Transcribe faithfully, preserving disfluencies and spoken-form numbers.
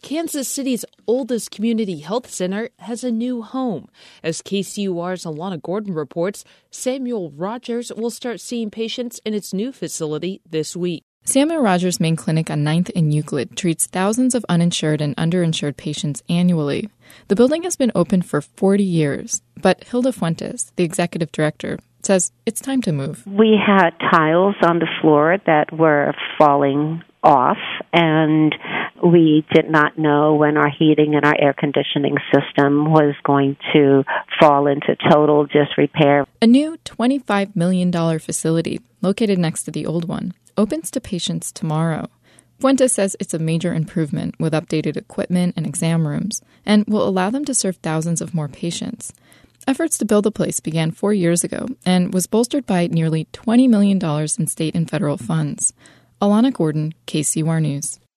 Kansas City's oldest community health center has a new home. As K C U R's Alana Gordon reports, Samuel Rogers will start seeing patients in its new facility this week. Samuel Rogers' main clinic on ninth and Euclid treats thousands of uninsured and underinsured patients annually. The building has been open for forty years, but Hilda Fuentes, the executive director, says it's time to move. We had tiles on the floor that were falling off, and we did not know when our heating and our air conditioning system was going to fall into total disrepair. A new twenty-five million dollars facility, located next to the old one, opens to patients tomorrow. Fuentes says it's a major improvement with updated equipment and exam rooms, and will allow them to serve thousands of more patients. Efforts to build the place began four years ago and was bolstered by nearly twenty million dollars in state and federal funds. Alana Gordon, K C U R News.